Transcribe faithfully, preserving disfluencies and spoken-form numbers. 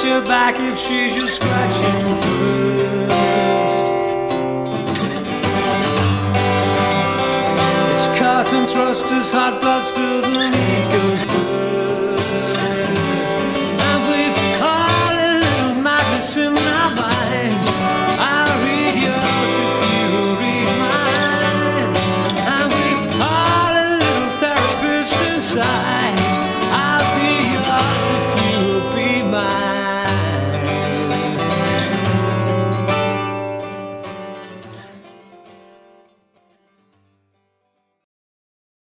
scratch her back if she's just scratching first. It's carton thrusters, hot blood spills and eagles.